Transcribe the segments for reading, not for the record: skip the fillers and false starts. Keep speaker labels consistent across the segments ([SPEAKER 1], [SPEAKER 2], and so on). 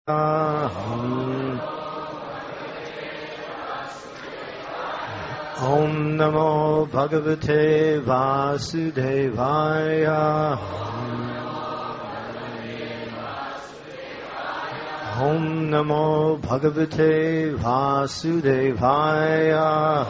[SPEAKER 1] Om Namo Bhagavate Vasudevaya. Om Namo Bhagavate Vasudevaya.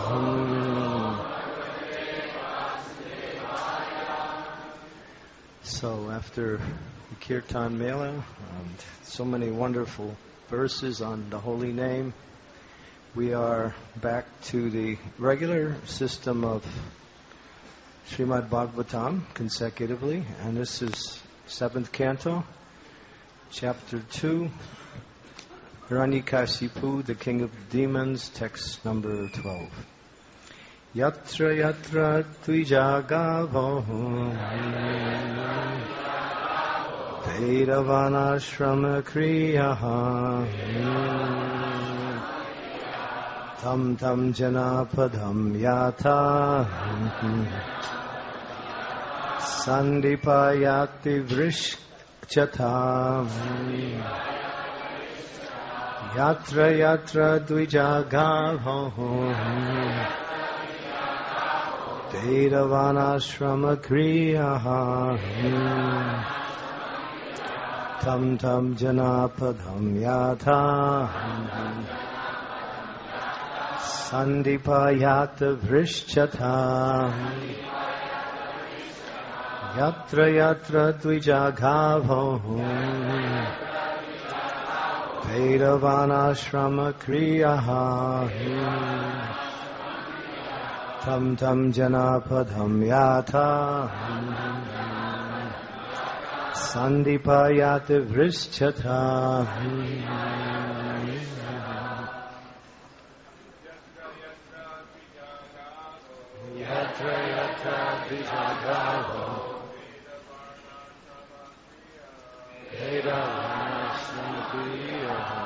[SPEAKER 1] So after the Kirtan Mela, and so many wonderful verses on the holy name, we are back to the regular system of Srimad Bhagavatam consecutively, and this is 7th canto, chapter 2, Hiranyakashipu, the king of demons, text number 12. Yatra yatra tvijagavo Vedavanashrama kriyaha Tam tam janapadam yata Sandipayati vrishchata Yatra yatra dvijagavo Vedavanashrama kriyaha Tam tam janapadam yata Sandipayata vrishchata Yatra yatra dvijagavo Vedavanashrama kriyaha Tam tam janapadam yata Sandipayata vrishchata Yatra yatra dvijagavo Vedavanashrama kriyaha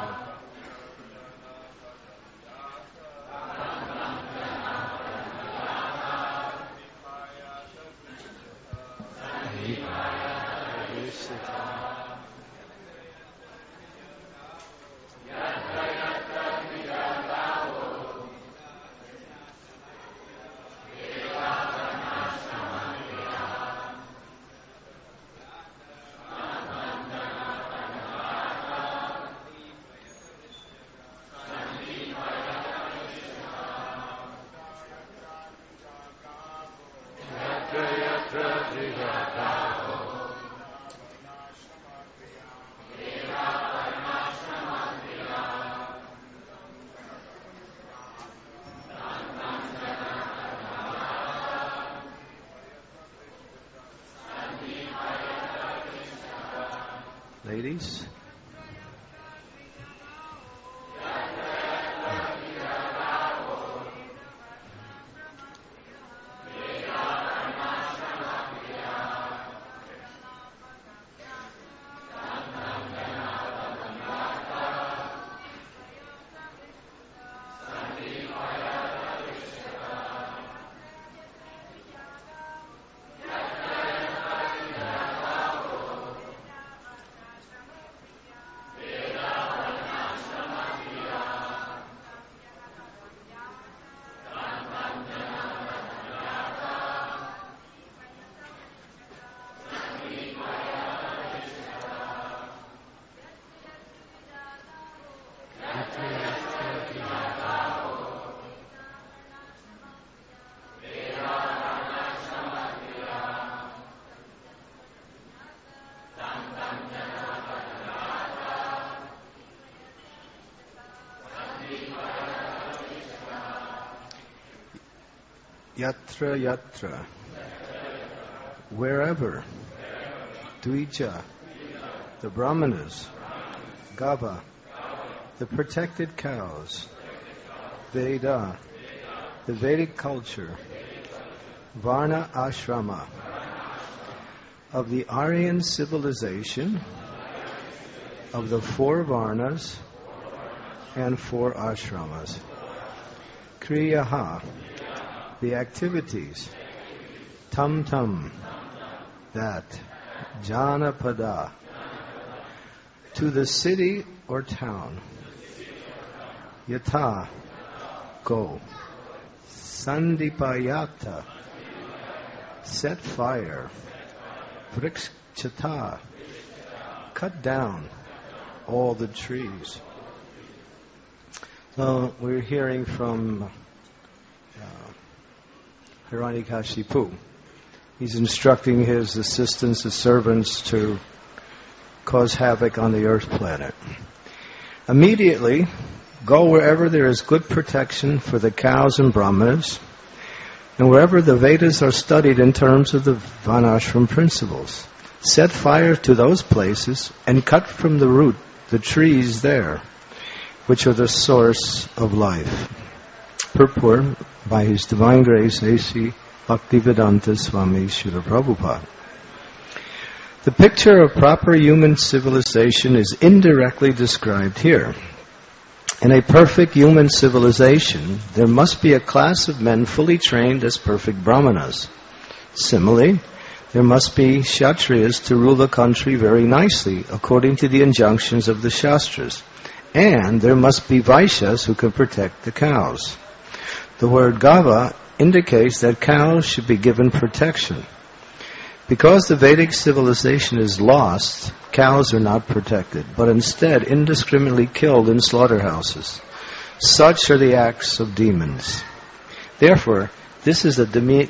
[SPEAKER 1] Ladies? Yatra yatra, wherever, Dvija, the Brahmanas, Gava, the protected cows, Veda, the Vedic culture, Varna Ashrama, of the Aryan civilization, of the 4 Varnas and 4 Ashramas, Kriyaha, the activities, Tam, that, Janapada, To the city or town. Yata, go. Sandipayata, set fire. Vrikshata, cut down all the trees. So we're hearing from Hiranyakashipu. He's instructing his assistants, his servants, to cause havoc on the earth planet. Immediately, go wherever there is good protection for the cows and brahmanas, and wherever the Vedas are studied in terms of the Varnashram principles. Set fire to those places and cut from the root the trees there, which are the source of life. Purport by His Divine Grace, A.C. Bhaktivedanta Swami Srila Prabhupada. The picture of proper human civilization is indirectly described here. In a perfect human civilization, there must be a class of men fully trained as perfect brahmanas. Similarly, there must be kshatriyas to rule the country very nicely, according to the injunctions of the Shastras. And there must be Vaishyas who can protect the cows. The word Gava indicates that cows should be given protection. Because the Vedic civilization is lost, cows are not protected, but instead indiscriminately killed in slaughterhouses. Such are the acts of demons. Therefore, this is a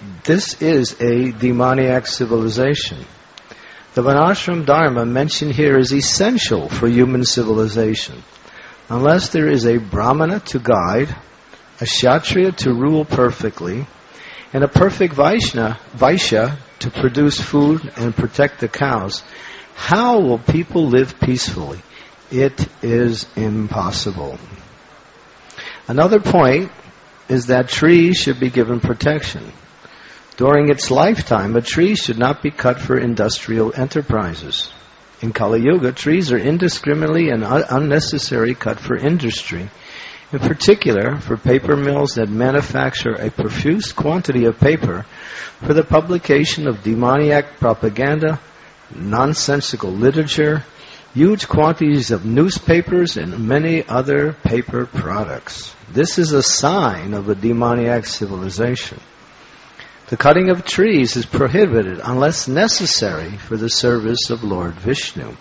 [SPEAKER 1] demoniac civilization. The Varnashram Dharma mentioned here is essential for human civilization. Unless there is a Brahmana to guide, a Kshatriya to rule perfectly, and a perfect Vaishya to produce food and protect the cows, how will people live peacefully? It is impossible. Another point is that trees should be given protection. During its lifetime, a tree should not be cut for industrial enterprises. In Kali Yuga, trees are indiscriminately and unnecessarily cut for industry, in particular for paper mills that manufacture a profuse quantity of paper for the publication of demoniac propaganda, nonsensical literature, huge quantities of newspapers, and many other paper products. This is a sign of a demoniac civilization. The cutting of trees is prohibited unless necessary for the service of Lord Vishnu.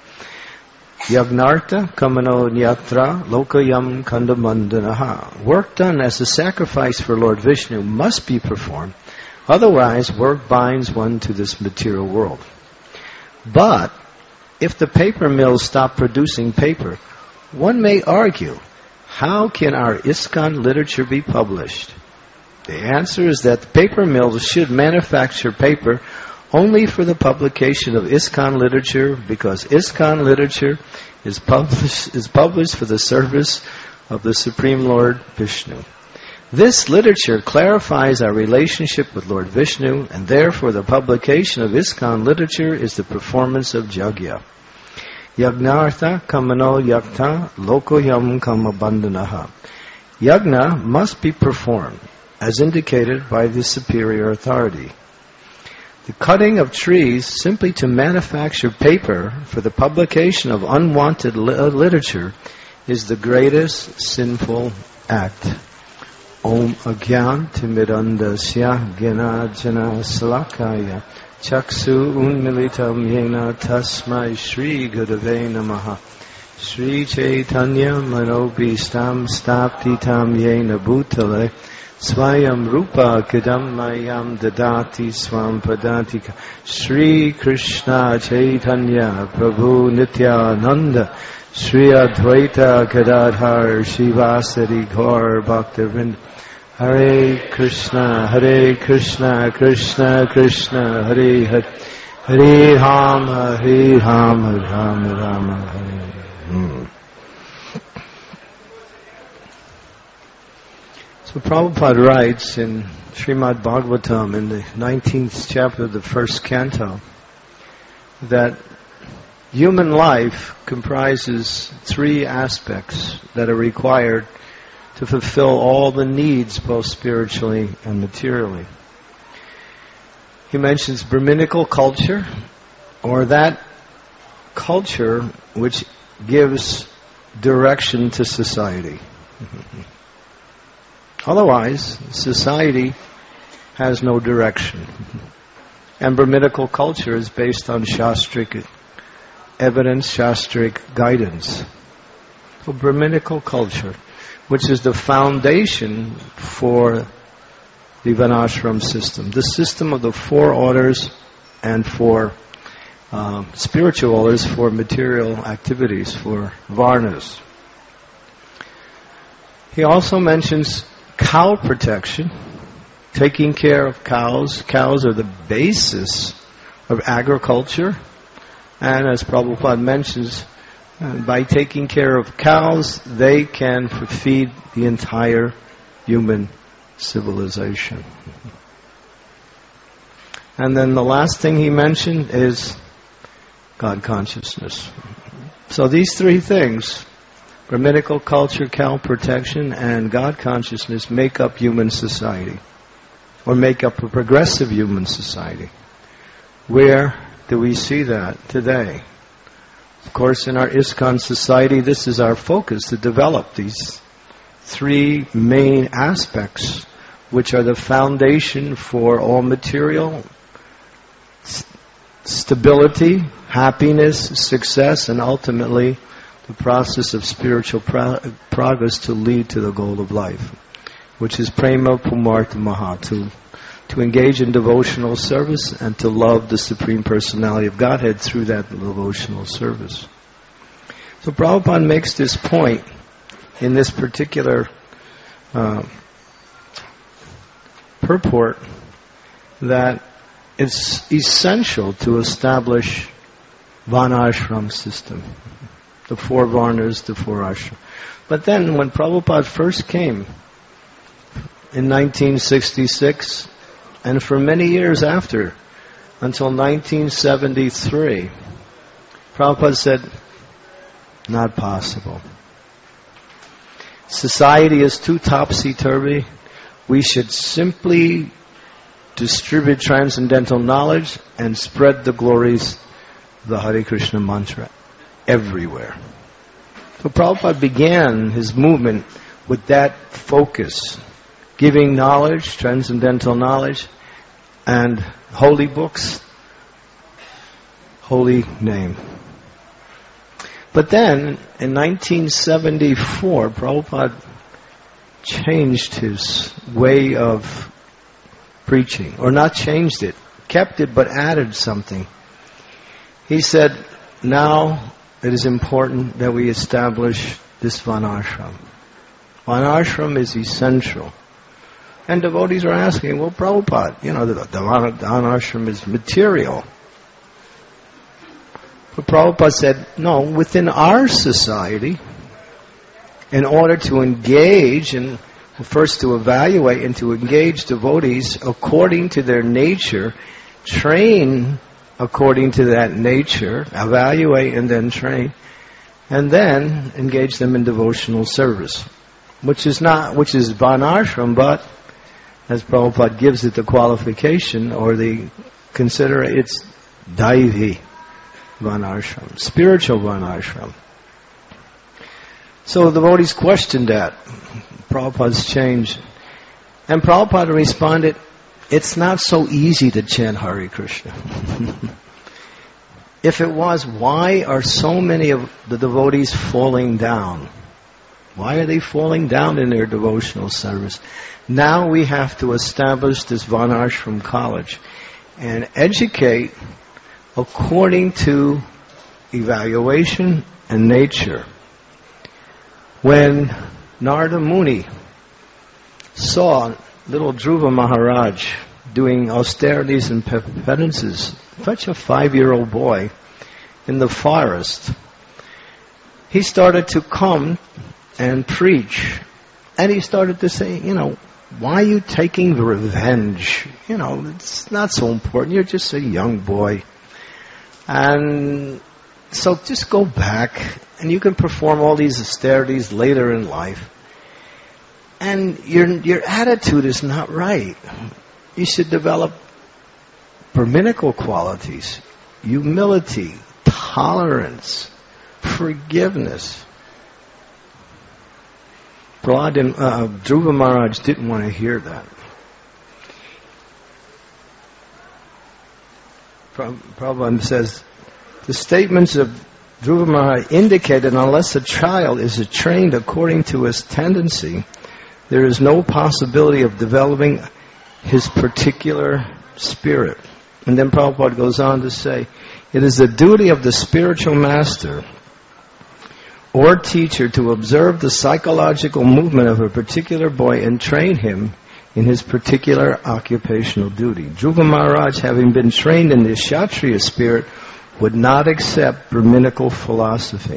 [SPEAKER 1] Yagnartha kamano nyatra lokayam kandamandanaha. Work done as a sacrifice for Lord Vishnu must be performed, otherwise work binds one to this material world. But if the paper mills stop producing paper, one may argue, how can our ISKCON literature be published? The answer is that the paper mills should manufacture paper only for the publication of ISKCON literature, because ISKCON literature is published for the service of the Supreme Lord Vishnu. This literature clarifies our relationship with Lord Vishnu, and therefore the publication of ISKCON literature is the performance of Yajna. Yagnartha kamano yakta lokoyam kamabandanaha. Yajna must be performed, as indicated by the superior authority. The cutting of trees simply to manufacture paper for the publication of unwanted literature is the greatest sinful act. Om Agyan Timidandasya Gyanajana Salakaya Chaksu Unmilitam Yena Tasmai Shri Gurave Namaha Shri Chaitanya Manobhistam Staptitam Yena Bhutale Swayam Rupa Kadam Mayam Dadati Swam Padatika Shri Krishna Chaitanya Prabhu Nityananda Shri Advaita Gadadhar Shivasari Gaur Bhaktivinoda Hare Krishna Krishna Krishna Hare Hare Hare Rama Rama Rama Hare. So Prabhupada writes in Srimad Bhagavatam in the 19th chapter of the first canto that human life comprises three aspects that are required to fulfill all the needs, both spiritually and materially. He mentions Brahminical culture, or that culture which gives direction to society. Otherwise, society has no direction. And Brahminical culture is based on Shastric evidence, Shastric guidance. So Brahminical culture, which is the foundation for the Varnashram system, the system of the four orders and for spiritual orders for material activities, for Varnas. He also mentions cow protection, taking care of cows. Cows are the basis of agriculture. And as Prabhupada mentions, by taking care of cows, they can feed the entire human civilization. And then the last thing he mentioned is God consciousness. So these three things, Brahminical culture, cow protection, and God consciousness, make up human society, or make up a progressive human society. Where do we see that today? Of course, in our ISKCON society, this is our focus, to develop these three main aspects, which are the foundation for all material stability, happiness, success, and ultimately the process of spiritual progress to lead to the goal of life, which is prema pumartha maha, to engage in devotional service and to love the Supreme Personality of Godhead through that devotional service. So Prabhupada makes this point in this particular purport that it's essential to establish Varnashram system, the four Varnas, the four Ashrams. But then when Prabhupada first came in 1966, and for many years after, until 1973, Prabhupada said, not possible. Society is too topsy-turvy. We should simply distribute transcendental knowledge and spread the glories of the Hare Krishna mantra everywhere. So Prabhupada began his movement with that focus, giving knowledge, transcendental knowledge, and holy books, holy name. But then, in 1974, Prabhupada changed his way of preaching, or not changed it, kept it but added something. He said, now it is important that we establish this Varnashram. Varnashram is essential. And devotees are asking, well, Prabhupada, the Varnashram is material. But Prabhupada said, no, within our society, in order to engage and first to evaluate and to engage devotees according to their nature, train according to that nature, evaluate and then train, and then engage them in devotional service, which is Varnashram, but as Prabhupada gives it the qualification or it's Daivi Varnashram, spiritual Varnashram. So the devotees questioned that, Prabhupada's change. And Prabhupada responded, it's not so easy to chant Hare Krishna. If it was, why are so many of the devotees falling down? Why are they falling down in their devotional service? Now we have to establish this Varnashram college and educate according to evaluation and nature. When Narada Muni saw little Dhruva Maharaj doing austerities and penances, such a 5-year-old boy in the forest, he started to come and preach. And he started to say, why are you taking revenge? It's not so important. You're just a young boy. And so just go back and you can perform all these austerities later in life. And your attitude is not right. You should develop Brahminical qualities, humility, tolerance, forgiveness. Dhruva Maharaj didn't want to hear that. Prabhupada says, the statements of Dhruva Maharaj indicate that unless a child is trained according to his tendency, there is no possibility of developing his particular spirit. And then Prabhupada goes on to say, it is the duty of the spiritual master or teacher to observe the psychological movement of a particular boy and train him in his particular occupational duty. Dhruva Maharaj, having been trained in the Kshatriya spirit, would not accept Brahminical philosophy.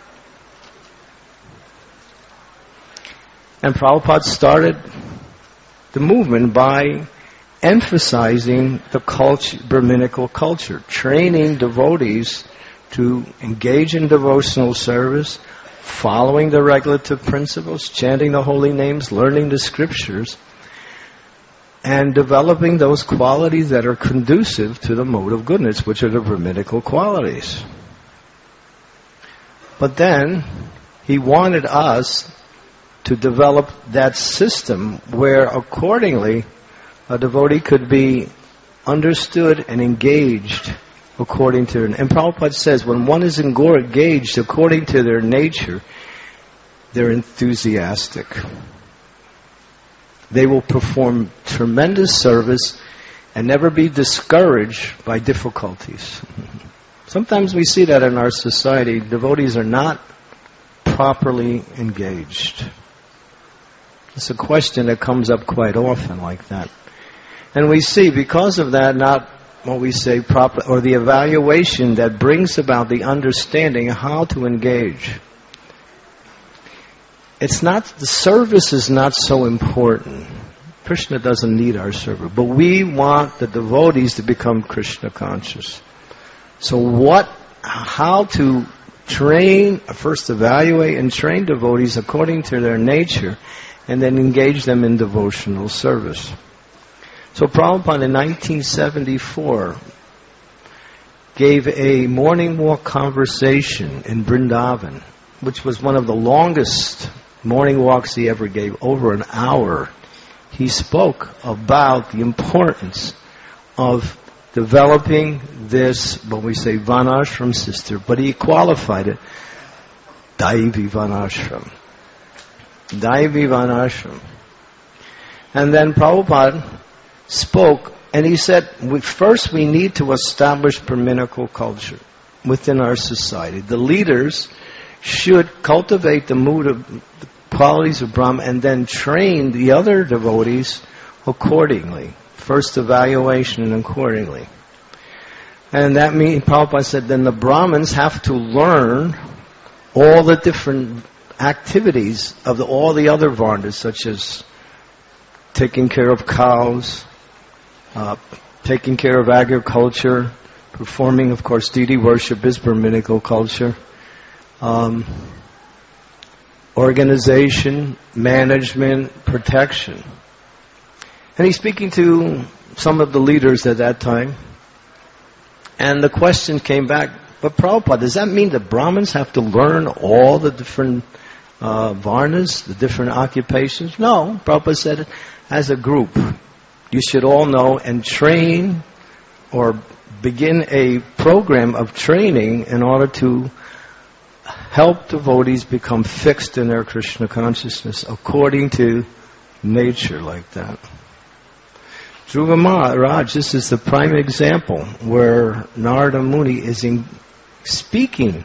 [SPEAKER 1] And Prabhupada started the movement by emphasizing the Brahminical culture, training devotees to engage in devotional service, following the regulative principles, chanting the holy names, learning the scriptures, and developing those qualities that are conducive to the mode of goodness, which are the Brahminical qualities. But then, he wanted us to develop that system where accordingly a devotee could be understood and engaged according to, and Prabhupada says when one is engaged according to their nature, they're enthusiastic. They will perform tremendous service and never be discouraged by difficulties. Sometimes we see that in our society. Devotees are not properly engaged. It's a question that comes up quite often like that. And we see, because of that, not what we say proper, or the evaluation that brings about the understanding how to engage. It's not, the service is not so important. Krishna doesn't need our service. But we want the devotees to become Krishna conscious. So how to train, first evaluate and train devotees according to their nature, and then engage them in devotional service. So Prabhupada in 1974 gave a morning walk conversation in Vrindavan, which was one of the longest morning walks he ever gave, over an hour. He spoke about the importance of developing this, what we say, Varnashram system, but he qualified it, Daivi Varnashram. Daivi Varnashram. And then Prabhupada spoke, and he said, first we need to establish Brahminical culture within our society. The leaders should cultivate the mood of the qualities of Brahma and then train the other devotees accordingly. First evaluation and accordingly. And that means, Prabhupada said, then the Brahmins have to learn all the different activities of all the other Varnas, such as taking care of cows, taking care of agriculture, performing, of course, deity worship is Brahminical culture, organization, management, protection. And he's speaking to some of the leaders at that time, and the question came back, but Prabhupada, does that mean that Brahmins have to learn all the different Varnas, the different occupations? No, Prabhupada said, as a group, you should all know and train or begin a program of training in order to help devotees become fixed in their Krishna consciousness according to nature like that. Dhruva Maharaj, this is the prime example where Narada Muni is speaking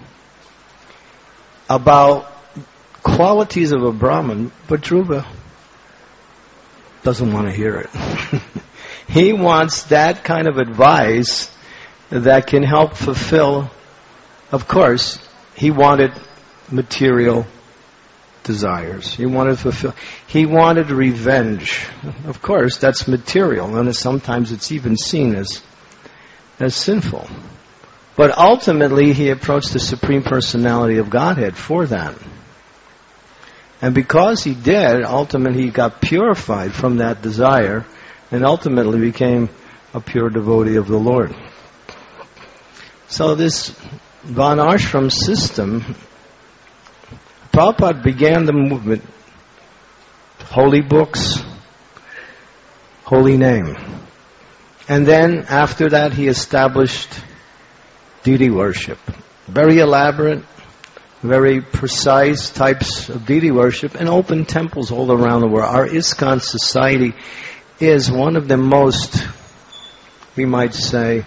[SPEAKER 1] about qualities of a Brahman, but Dhruva doesn't want to hear it. He wants that kind of advice that can help fulfill, of course, he wanted material desires. He wanted revenge. Of course, that's material, and sometimes it's even seen as sinful. But ultimately, he approached the Supreme Personality of Godhead for that. And because he did, ultimately he got purified from that desire and ultimately became a pure devotee of the Lord. So this Varnashram system, Prabhupada began the movement, holy books, holy name. And then after that he established deity worship. Very elaborate, very precise types of deity worship and open temples all around the world. Our ISKCON society is one of the most, we might say,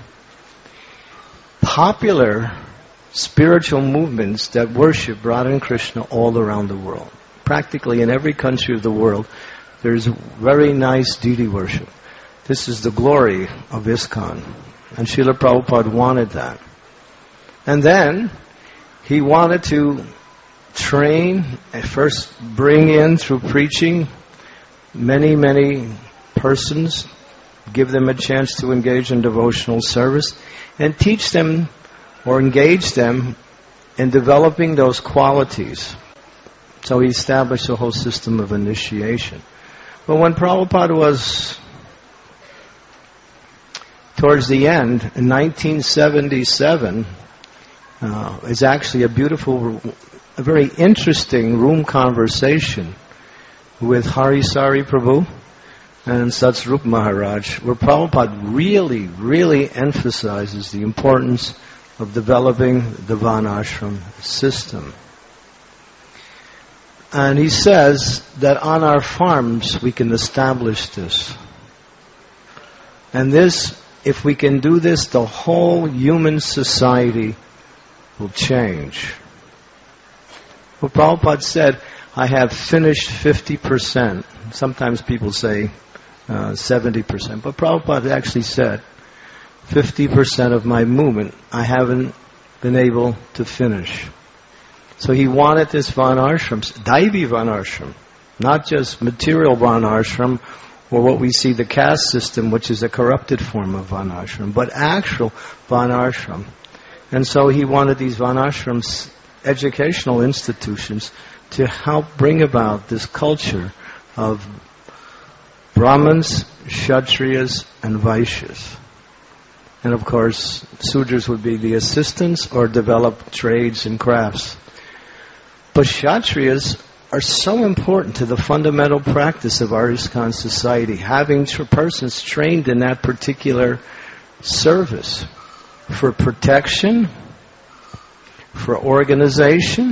[SPEAKER 1] popular spiritual movements that worship Radha and Krishna all around the world. Practically in every country of the world, there's very nice deity worship. This is the glory of ISKCON. And Srila Prabhupada wanted that. And then he wanted to train, and first bring in through preaching many, many persons, give them a chance to engage in devotional service, and teach them or engage them in developing those qualities. So he established a whole system of initiation. But when Prabhupada was towards the end, in 1977, is actually a beautiful, a very interesting room conversation with Hari Sari Prabhu and Satsrup Maharaj, where Prabhupada really, really emphasizes the importance of developing the Varnashram system. And he says that on our farms we can establish this. And this, if we can do this, the whole human society will change. Well, Prabhupada said, I have finished 50%. Sometimes people say 70%. But Prabhupada actually said, 50% of my movement I haven't been able to finish. So he wanted this Varnashram, Daivi Varnashram, not just material Varnashram, or what we see the caste system, which is a corrupted form of Varnashram, but actual Varnashram. And so he wanted these Varnashrams, educational institutions, to help bring about this culture of Brahmins, Kshatriyas, and Vaishyas. And of course, Sudras would be the assistants or develop trades and crafts. But Kshatriyas are so important to the fundamental practice of our ISKCON society, having persons trained in that particular service for protection, for organization.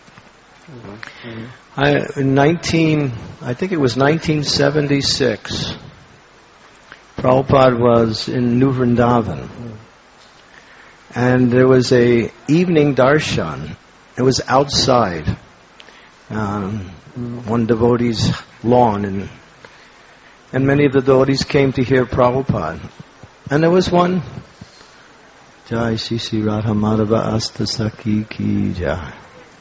[SPEAKER 1] I think it was 1976, Prabhupada was in New Vrindavan, and there was a evening darshan. It was outside one devotee's lawn, and many of the devotees came to hear Prabhupada. And there was one, Jai Shri Radha Madhava Asta Sakhi Ki Jai.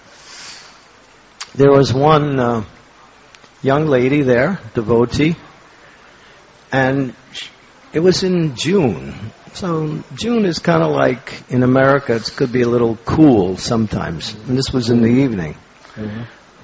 [SPEAKER 1] There was one young lady there, devotee, and it was in June. So June is kind of like, in America, it could be a little cool sometimes. And this was in the evening. Mm-hmm.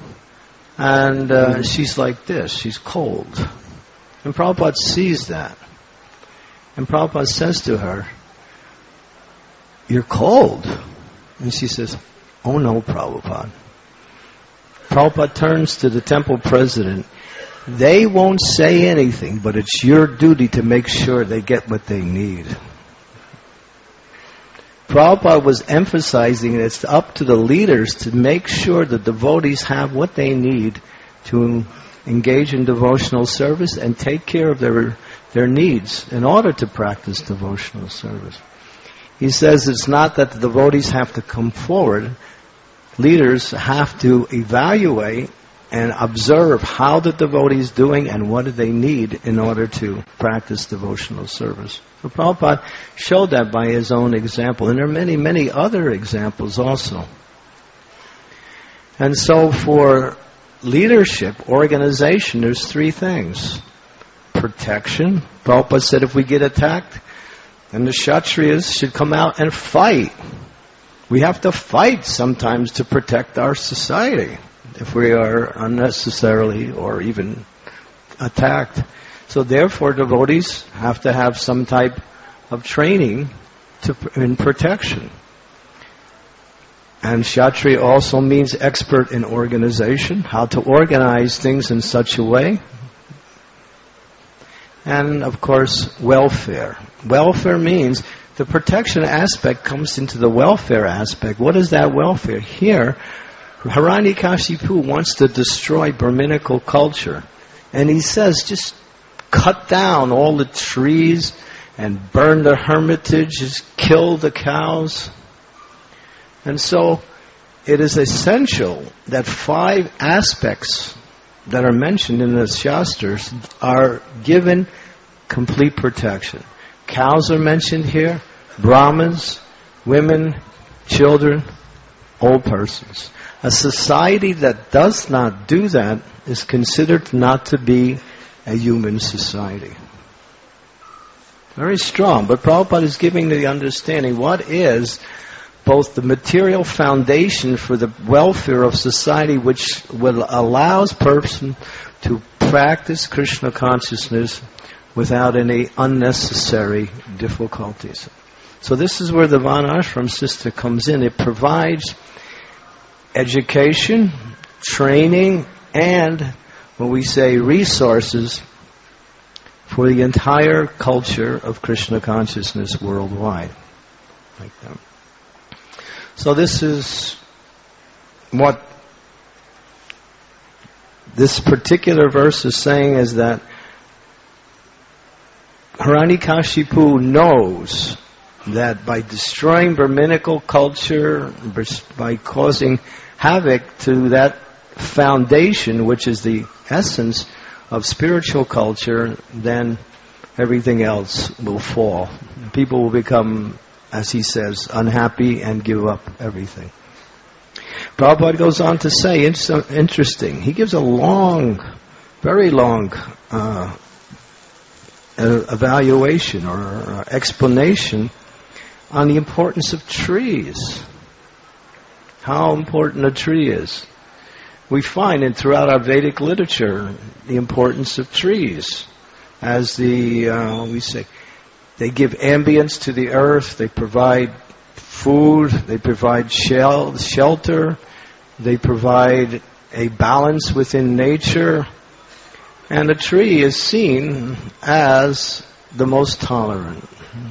[SPEAKER 1] And she's like this, she's cold. And Prabhupada sees that. And Prabhupada says to her, "You're cold." And she says, "Oh no, Prabhupada." Prabhupada turns to the temple president. They won't say anything, but it's your duty to make sure they get what they need. Prabhupada was emphasizing it's up to the leaders to make sure the devotees have what they need to engage in devotional service and take care of their needs in order to practice devotional service. He says it's not that the devotees have to come forward. Leaders have to evaluate and observe how the devotee is doing and what do they need in order to practice devotional service. So Prabhupada showed that by his own example. And there are many, many other examples also. And so for leadership, organization, there's three things. Protection. Prabhupada said if we get attacked, then the Kshatriyas should come out and fight. We have to fight sometimes to protect our society if we are unnecessarily or even attacked. So therefore, devotees have to have some type of training in protection. And Kshatriya also means expert in organization, how to organize things in such a way. And, of course, welfare. Welfare means the protection aspect comes into the welfare aspect. What is that welfare? Here, Hiranyakashipu wants to destroy Brahminical culture. And he says, just cut down all the trees and burn the hermitages, kill the cows. And so, it is essential that 5 aspects that are mentioned in the Shastras are given complete protection. Cows are mentioned here, Brahmins, women, children, old persons. A society that does not do that is considered not to be a human society. Very strong, but Prabhupada is giving the understanding what is both the material foundation for the welfare of society, which will allows person to practice Krishna consciousness without any unnecessary difficulties. So this is where the Varnashram system comes in. It provides education, training, and when we say resources for the entire culture of Krishna consciousness worldwide. Like that. So this is what this particular verse is saying, is that Hiranyakashipu knows that by destroying Brahminical culture, by causing havoc to that foundation, which is the essence of spiritual culture, then everything else will fall. People will become, as he says, unhappy and give up everything. Prabhupada goes on to say, interesting, he gives a long, very long evaluation or explanation on the importance of trees. How important a tree is. We find throughout our Vedic literature the importance of trees. As we say, they give ambience to the earth, they provide food, they provide shelter, they provide a balance within nature, and a tree is seen as the most tolerant.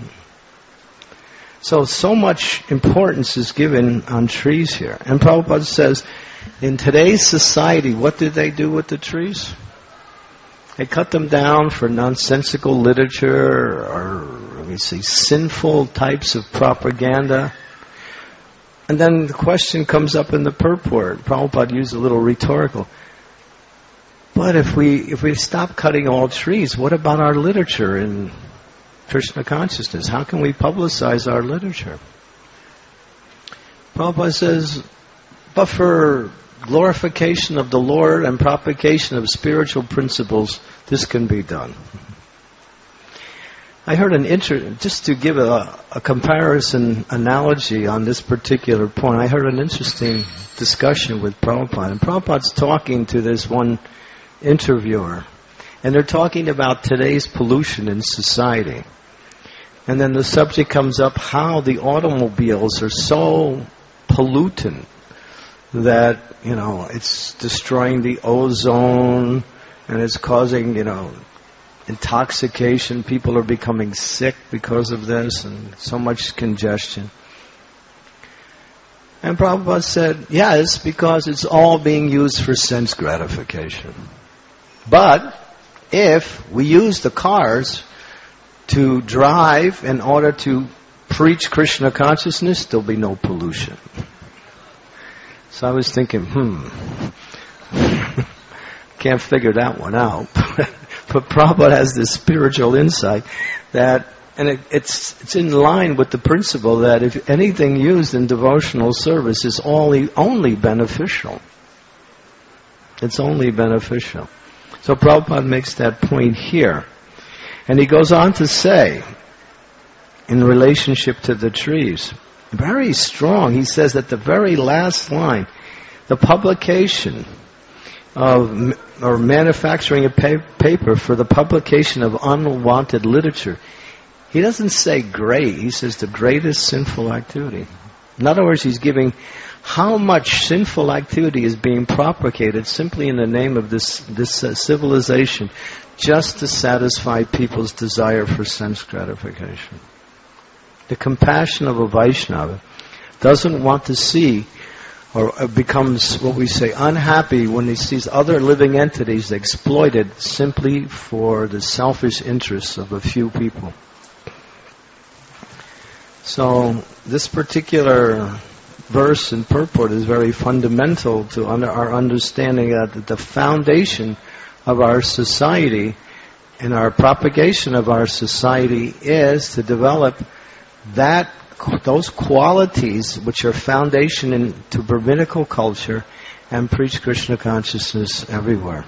[SPEAKER 1] So much importance is given on trees here. And Prabhupada says, in today's society, what did they do with the trees? They cut them down for nonsensical literature, or we say sinful types of propaganda. And then the question comes up in the purport. Prabhupada used a little rhetorical. But if we stop cutting all trees, what about our literature in Krishna consciousness? How can we publicize our literature? Prabhupada says, but for glorification of the Lord and propagation of spiritual principles, this can be done. I heard just to give a comparison analogy on this particular point, I heard an interesting discussion with Prabhupada. And Prabhupada's talking to this one interviewer, and they're talking about today's pollution in society. And then the subject comes up how the automobiles are so pollutant that, it's destroying the ozone and it's causing, intoxication. People are becoming sick because of this and so much congestion. And Prabhupada said, yes, because it's all being used for sense gratification. But if we use the cars to drive in order to preach Krishna consciousness, there'll be no pollution. So I was thinking, can't figure that one out. But Prabhupada has this spiritual insight that, and it's in line with the principle that if anything used in devotional service is only beneficial. It's only beneficial. So Prabhupada makes that point here. And he goes on to say, in relationship to the trees, very strong, he says at the very last line, the publication of, or manufacturing a paper for the publication of unwanted literature. He doesn't say great, he says the greatest sinful activity. In other words, he's giving how much sinful activity is being propagated simply in the name of this civilization, just to satisfy people's desire for sense gratification. The compassion of a Vaishnava doesn't want to see, or becomes, what we say, unhappy when he sees other living entities exploited simply for the selfish interests of a few people. So this particular verse and purport is very fundamental to our understanding that the foundation of our society and our propagation of our society is to develop those qualities which are foundation into Brahminical culture and preach Krishna consciousness everywhere.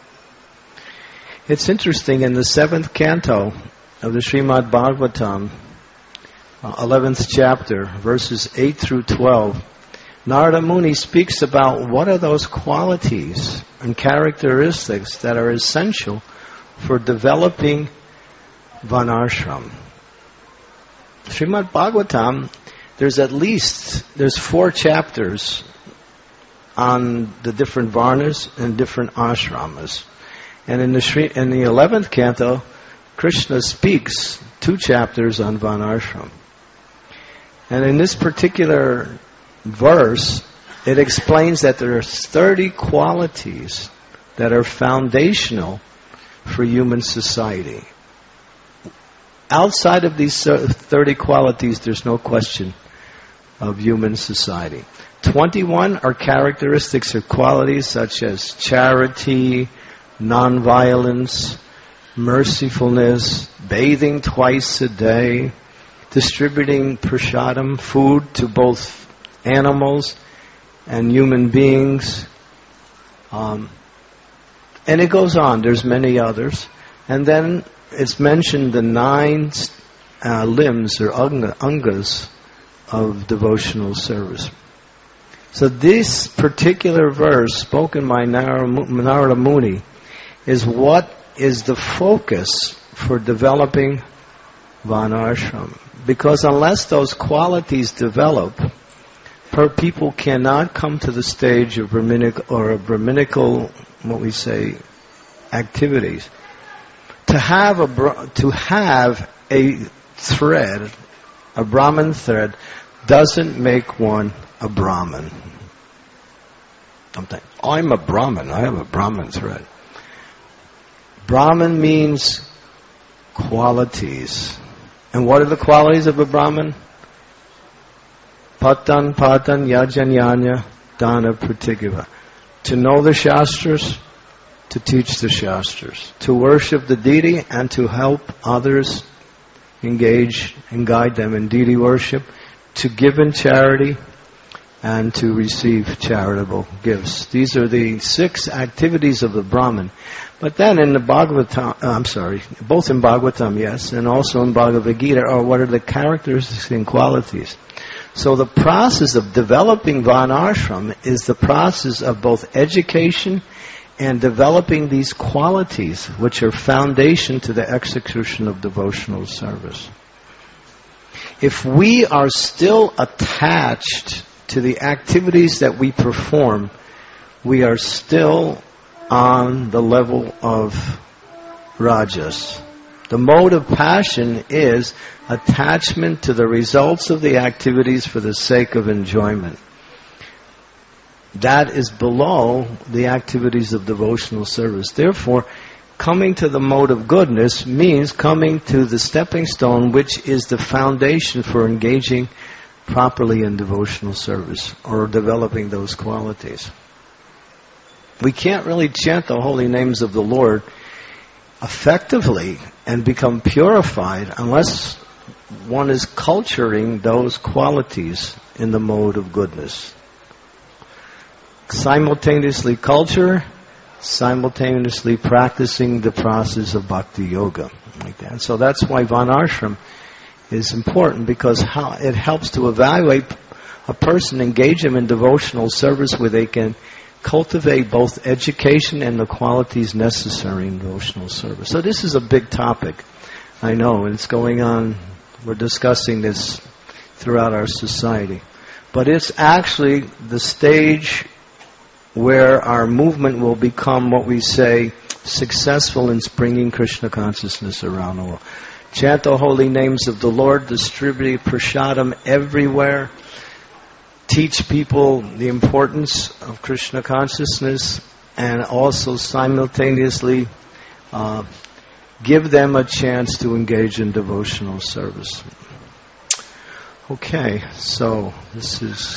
[SPEAKER 1] It's interesting, in the 7th canto of the Srimad Bhagavatam, 11th chapter, verses 8 through 12, Narada Muni speaks about what are those qualities and characteristics that are essential for developing Varnashram. Srimad Bhagavatam, there's 4 chapters on the different Varnas and different ashramas. And in the 11th canto, Krishna speaks 2 chapters on Varnashram. And in this particular verse, it explains that there are 30 qualities that are foundational for human society. Outside of these 30 qualities, there's no question of human society. 21 are characteristics or qualities such as charity, nonviolence, mercifulness, bathing twice a day, distributing prasadam, food, to both animals and human beings. And it goes on. There's many others. And then it's mentioned the 9 limbs or angas of devotional service. So this particular verse spoken by Narada Muni is what is the focus for developing Varnashram. Because unless those qualities develop, people cannot come to the stage of Brahminical, what we say, activities. To have a thread, a Brahmin thread, doesn't make one a Brahmin. I'm a Brahmin, I have a Brahmin thread. Brahmin means qualities. And what are the qualities of a Brahmin? Patan, yajanyanya, dana, pratigava. To know the Shastras, to teach the Shastras. To worship the deity and to help others engage and guide them in deity worship. To give in charity and to receive charitable gifts. These are the 6 activities of the Brahmin. But then in the Bhagavatam, both in Bhagavatam, yes, and also in Bhagavad Gita, are what are the characteristics and qualities. So the process of developing Varnashram is the process of both education and developing these qualities, which are foundation to the execution of devotional service. If we are still attached to the activities that we perform, we are still on the level of rajas. The mode of passion is attachment to the results of the activities for the sake of enjoyment. That is below the activities of devotional service. Therefore, coming to the mode of goodness means coming to the stepping stone, which is the foundation for engaging properly in devotional service or developing those qualities. We can't really chant the holy names of the Lord effectively and become purified unless one is culturing those qualities in the mode of goodness. Simultaneously culture, simultaneously practicing the process of bhakti yoga. Like that. So that's why Varnashram is important, because it helps to evaluate a person, engage them in devotional service where they can cultivate both education and the qualities necessary in devotional service. So this is a big topic, I know, and it's going on. We're discussing this throughout our society. But it's actually the stage where our movement will become what we say successful in bringing Krishna consciousness around the world. Chant the holy names of the Lord, distribute prasadam everywhere, teach people the importance of Krishna consciousness, and also simultaneously give them a chance to engage in devotional service. Okay, so this is...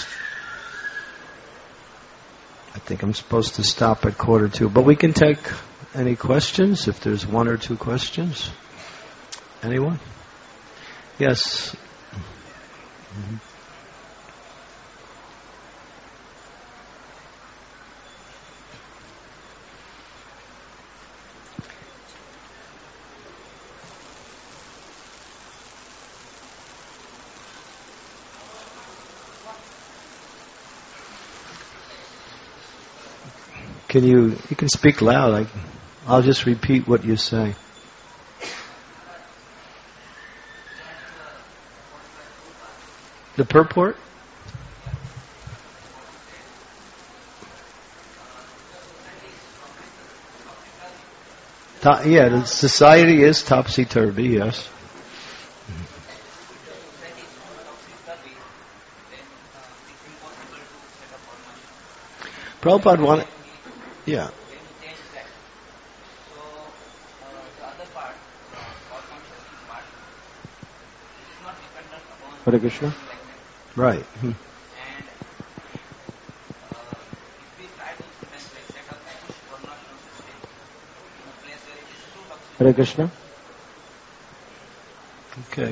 [SPEAKER 1] I think I'm supposed to stop at 1:45, but we can take any questions if there's one or two questions. Anyone? Yes. Mm-hmm. You can speak loud. I'll just repeat what you say. The purport? Yeah, the society is topsy-turvy, yes. Prabhupada wanted... Yeah. Hare Krishna? Right. Hare Krishna? Okay.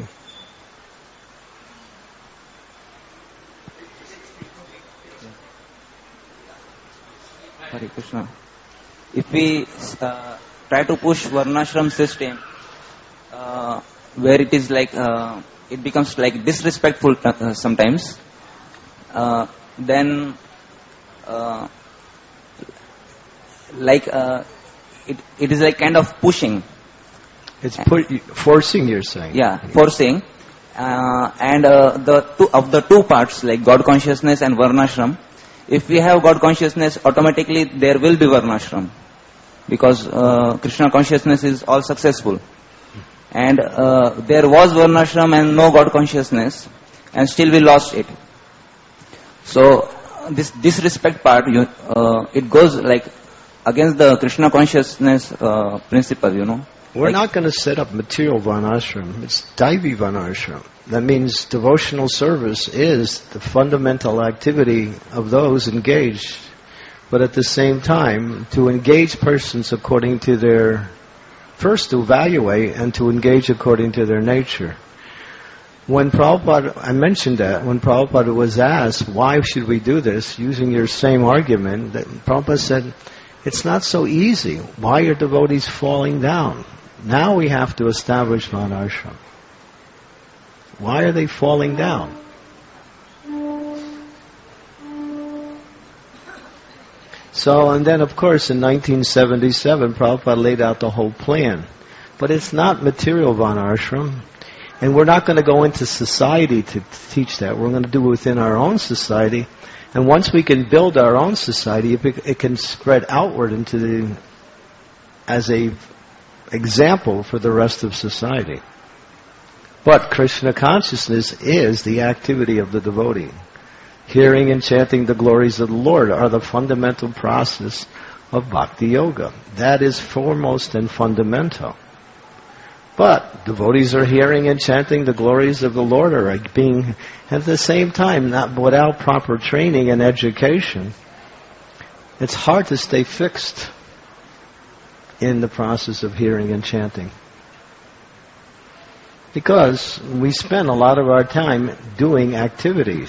[SPEAKER 2] Hare Krishna. If we try to push Varnashram system, where it is like, it becomes like disrespectful sometimes, then it is like kind of pushing.
[SPEAKER 1] It's forcing, you're saying.
[SPEAKER 2] Yeah, forcing. And the two parts, like God consciousness and Varnashram, if we have God consciousness, automatically there will be Varnashram. Because Krishna consciousness is all successful. And there was Varnashram and no God consciousness, and still we lost it. So this disrespect part, it goes like against the Krishna consciousness principle,
[SPEAKER 1] We're not going to set up material Varnashram. It's Daivi Varnashram. That means devotional service is the fundamental activity of those engaged. But at the same time, to engage persons according to their... First to evaluate and to engage according to their nature. When Prabhupada, I mentioned that, when Prabhupada was asked, why should we do this, using your same argument, that Prabhupada said, it's not so easy. Why are devotees falling down? Now we have to establish Varnashram. Why are they falling down? So, and then of course in 1977, Prabhupada laid out the whole plan. But it's not material Varnashram. And we're not going to go into society to teach that. We're going to do it within our own society. And once we can build our own society, it can spread outward into as a example for the rest of society. But Krishna consciousness is the activity of the devotee. Hearing and chanting the glories of the Lord are the fundamental process of bhakti yoga. That is foremost and fundamental. But devotees are hearing and chanting the glories of the Lord, are being, at the same time, not without proper training and education, it's hard to stay fixed in the process of hearing and chanting. Because we spend a lot of our time doing activities.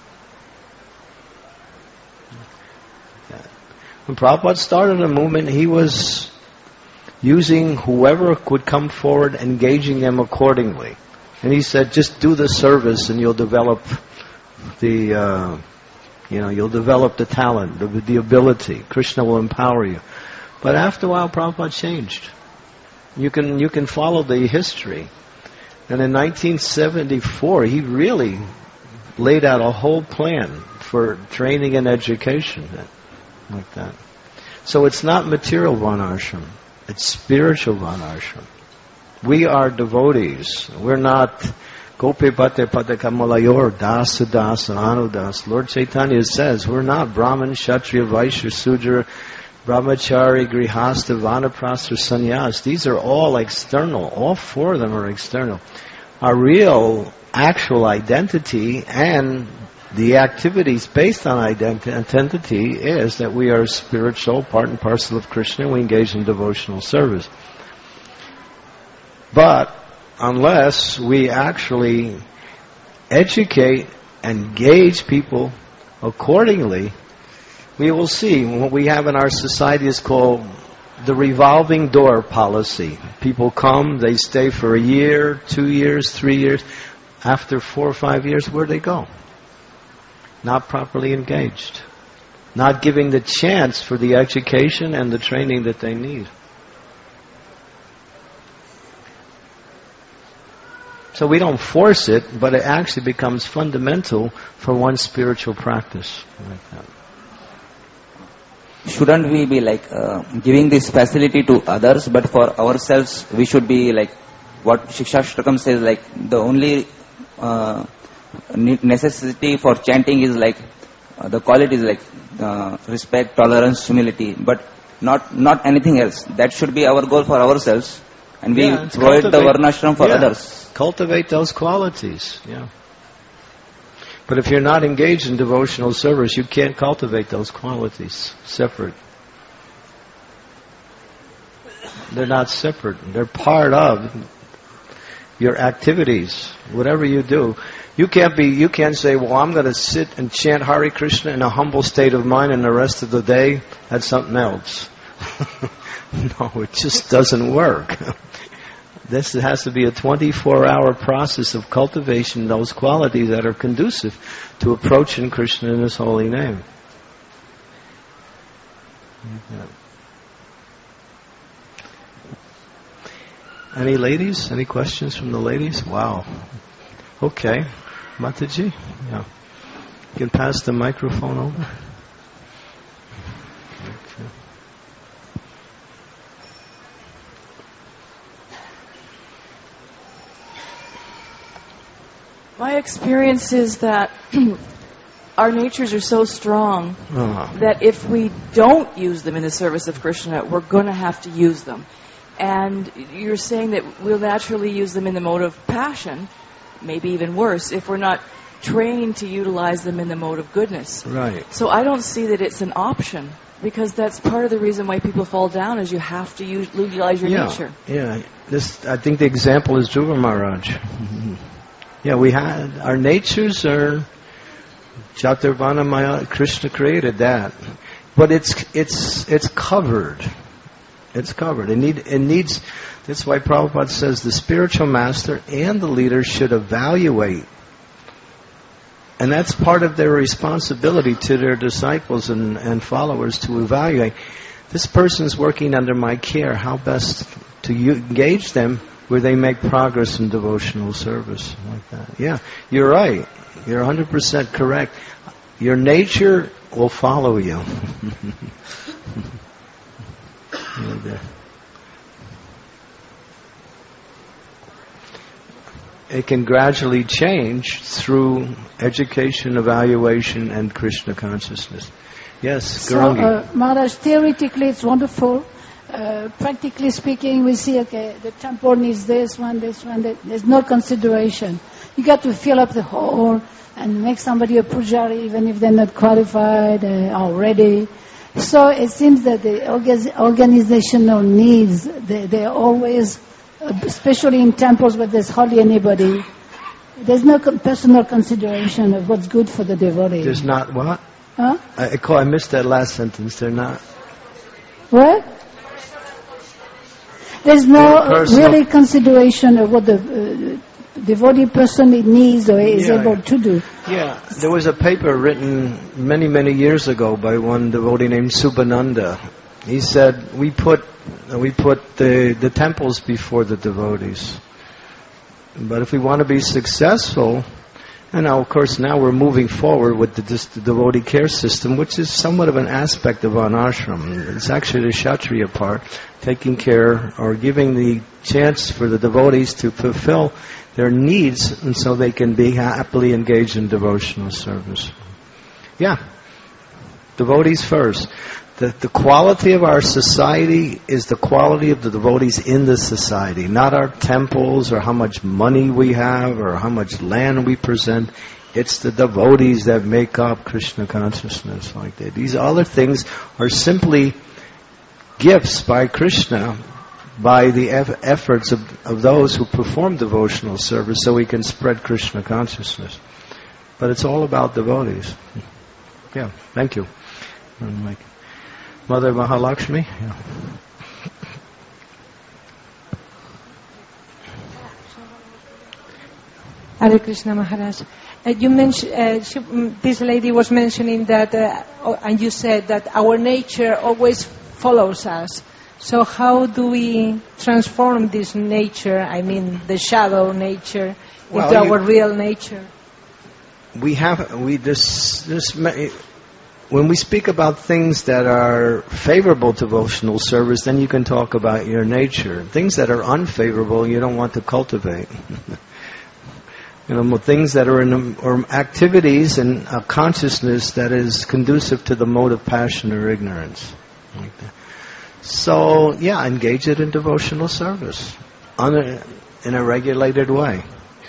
[SPEAKER 1] When Prabhupada started a movement, he was using whoever could come forward, engaging them accordingly. And he said, just do the service and you'll develop the, you'll develop the talent, the ability. Krishna will empower you. But after a while, Prabhupada changed. You can follow the history. And in 1974, he really laid out a whole plan for training and education like that. So it's not material varnashram, it's spiritual varnashram. We are devotees. We're not Gopi Bhate Padakamalayur, Dasa Dasa Anudas. Lord Chaitanya says we're not Brahman, Kshatriya, Vaishya, Sudra, Brahmachari, Grihastha, Vanaprastha, Sannyas. These are all external. All four of them are external. Our real, actual identity and the activities based on identity is that we are spiritual, part and parcel of Krishna, and we engage in devotional service. But unless we actually educate and engage people accordingly, we will see what we have in our society is called the revolving door policy. People come, they stay for a year, 2 years, 3 years. After 4 or 5 years, where do they go? Not properly engaged. Not giving the chance for the education and the training that they need. So we don't force it, but it actually becomes fundamental for one's spiritual practice. Like that.
[SPEAKER 2] Shouldn't we be giving this facility to others, but for ourselves we should be what Shikshashtakam says, the only necessity for chanting is the quality is respect, tolerance, humility, but not anything else. That should be our goal for ourselves, and we provide the varnashram for others.
[SPEAKER 1] Cultivate those qualities, But if you're not engaged in devotional service, you can't cultivate those qualities separate. They're not separate. They're part of your activities. Whatever you do, you can't say, well, I'm going to sit and chant Hare Krishna in a humble state of mind and the rest of the day that's something else. No, it just doesn't work. This has to be a 24-hour process of cultivation, those qualities that are conducive to approaching Krishna in His holy name. Any ladies? Any questions from the ladies? Wow. Okay. Mataji? Yeah. You can pass the microphone over.
[SPEAKER 3] My experience is that our natures are so strong that if we don't use them in the service of Krishna, we're going to have to use them. And you're saying that we'll naturally use them in the mode of passion, maybe even worse, if we're not trained to utilize them in the mode of goodness.
[SPEAKER 1] Right.
[SPEAKER 3] So I don't see that it's an option, because that's part of the reason why people fall down, is you have to utilize your nature.
[SPEAKER 1] Yeah. I think the example is Dhruva Maharaj. Yeah, we had our natures are Chaturvana Maya. Krishna created that, but it's covered. It's covered. It needs. That's why Prabhupada says the spiritual master and the leader should evaluate, and that's part of their responsibility to their disciples and followers to evaluate. This person's working under my care. How best to engage them where they make progress in devotional service, like that. Yeah, you're right. You're 100% correct. Your nature will follow you. It can gradually change through education, evaluation, and Krishna consciousness. Yes, Garangi.
[SPEAKER 4] So, Maharaj, theoretically it's wonderful. Practically speaking, we see, the temple needs this one. There's no consideration. You got to fill up the hall and make somebody a pujari, even if they're not qualified or ready. So it seems that the organizational needs, they're always, especially in temples where there's hardly anybody, there's no personal consideration of what's good for the devotee.
[SPEAKER 1] There's not what?
[SPEAKER 4] Huh?
[SPEAKER 1] I missed that last sentence. They're not.
[SPEAKER 4] What? There's no really consideration of what the devotee person needs or is able to do.
[SPEAKER 1] Yeah, there was a paper written many, many years ago by one devotee named Subhananda. He said, we put the temples before the devotees. But if we want to be successful, And now, of course, now we're moving forward with the devotee care system, which is somewhat of an aspect of Varnashram. It's actually the Kshatriya part, taking care or giving the chance for the devotees to fulfill their needs, and so they can be happily engaged in devotional service. Yeah, devotees first. The quality of our society is the quality of the devotees in the society, not our temples or how much money we have or how much land we present. It's the devotees that make up Krishna consciousness like that. These other things are simply gifts by Krishna, by the efforts of those who perform devotional service so we can spread Krishna consciousness. But it's all about devotees. Yeah, thank you. Mother Mahalakshmi. Yeah.
[SPEAKER 5] Hare Krishna Maharaj. You mentioned this lady was mentioning that, and you said that our nature always follows us. So how do we transform this nature? I mean, the shadow nature into our real nature.
[SPEAKER 1] When we speak about things that are favorable to devotional service, then you can talk about your nature. Things that are unfavorable, you don't want to cultivate. Things that are or activities and a consciousness that is conducive to the mode of passion or ignorance. Like that. So, yeah, engage it in devotional service in a regulated way.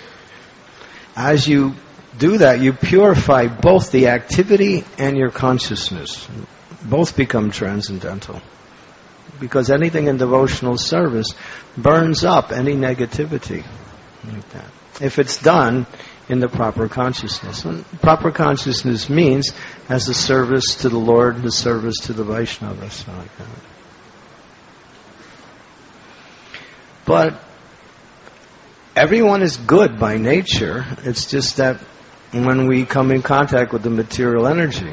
[SPEAKER 1] As you do that, you purify both the activity and your consciousness. Both become transcendental. Because anything in devotional service burns up any negativity like that, if it's done in the proper consciousness. And proper consciousness means as a service to the Lord, the service to the Vaishnavas. Like that. But everyone is good by nature. It's just that when we come in contact with the material energy,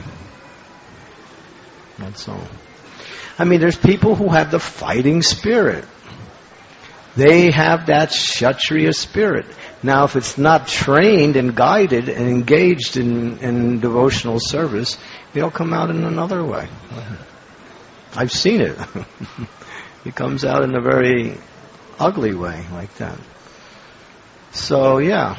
[SPEAKER 1] that's all. I mean, there's people who have the fighting spirit. They have that Kshatriya spirit. Now, if it's not trained and guided and engaged in devotional service, they'll come out in another way. I've seen it. It comes out in a very ugly way like that. So, yeah.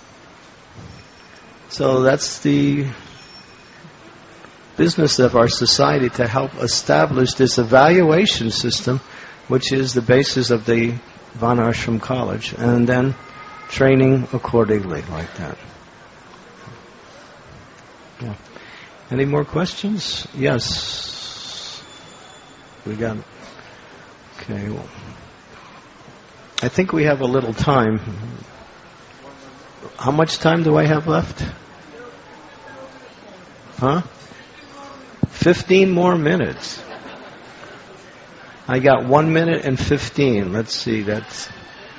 [SPEAKER 1] So that's the business of our society, to help establish this evaluation system, which is the basis of the Varnashram College, and then training accordingly like that. Yeah. Any more questions? Yes. We got it. Okay. Well, I think we have a little time. How much time do I have left? Huh? 15 more minutes. I got 1 minute and 15. Let's see, that's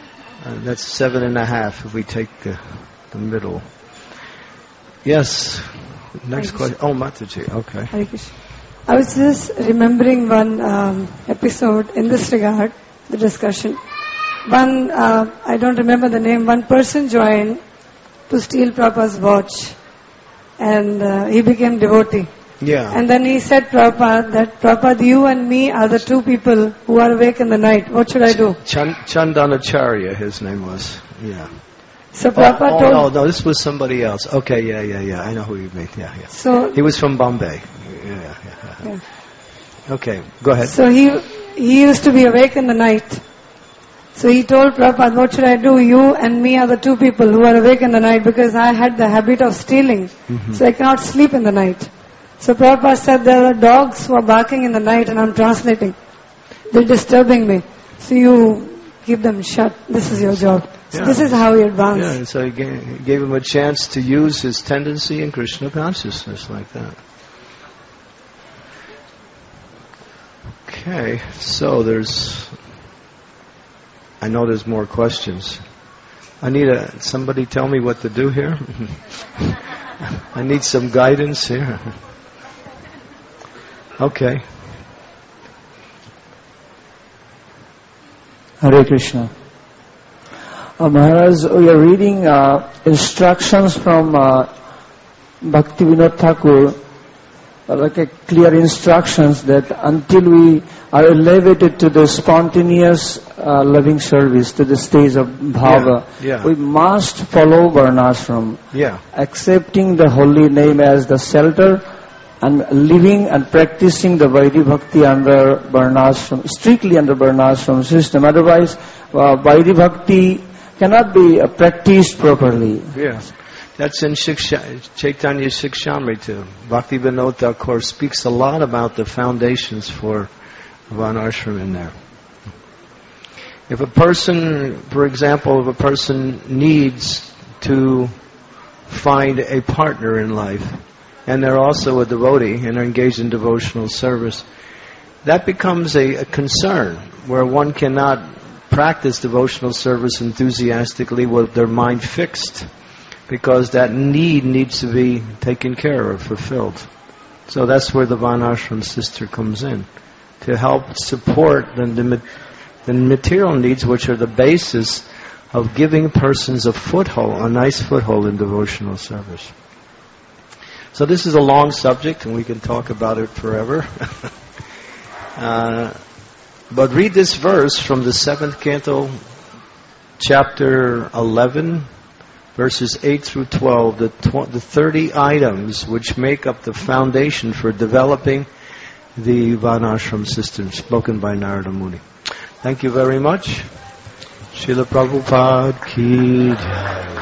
[SPEAKER 1] 7.5 if we take the middle. Yes. Next question. Oh, Mataji. Okay.
[SPEAKER 6] I was just remembering one episode in this regard, the discussion. One, I don't remember the name, one person joined to steal Prabhupada's watch, and he became devotee.
[SPEAKER 1] Yeah.
[SPEAKER 6] And then he said, Prabhupada, you and me are the two people who are awake in the night. What should I do?
[SPEAKER 1] Chandanacharya, his name was. Yeah.
[SPEAKER 6] So Prabhupada told...
[SPEAKER 1] No, this was somebody else. Okay, yeah. I know who you mean. Yeah.
[SPEAKER 6] So
[SPEAKER 1] he was from Bombay. Yeah. Okay, go ahead.
[SPEAKER 6] So he used to be awake in the night. So he told Prabhupada, what should I do? You and me are the two people who are awake in the night, because I had the habit of stealing. Mm-hmm. So I cannot sleep in the night. So Prabhupada said, there are dogs who are barking in the night, and I'm translating. They're disturbing me. So you keep them shut. This is your job. So this is how he advanced.
[SPEAKER 1] Yeah, so he gave him a chance to use his tendency in Krishna consciousness like that. Okay, so I know there's more questions. Somebody tell me what to do here. I need some guidance here. Okay.
[SPEAKER 7] Hare Krishna. Maharaj, we are reading instructions from Bhaktivinoda Thakur, like a clear instructions that until we are elevated to the spontaneous loving service, to the stage of bhava, we must follow varnashram, accepting the holy name as the shelter and living and practicing the Vaidhi Bhakti under varnashram, strictly under varnashram system. Otherwise, Vaidhi Bhakti cannot be practiced properly.
[SPEAKER 1] Yes. That's in Chaitanya Shikshamrita. Bhaktivinoda Thakur speaks a lot about the foundations for varnashram in there. If a person, for example, needs to find a partner in life, and they're also a devotee and are engaged in devotional service, that becomes a concern where one cannot practice devotional service enthusiastically with their mind fixed, because that need needs to be taken care of, fulfilled. So that's where the Varnashram sister comes in, to help support the material needs, which are the basis of giving persons a foothold, a nice foothold in devotional service. So this is a long subject, and we can talk about it forever. But read this verse from the 7th canto, chapter 11, verses 8 through 12, the 30 items which make up the foundation for developing the Varnashram system, spoken by Narada Muni. Thank you very much. Srila Prabhupada Ki Jai.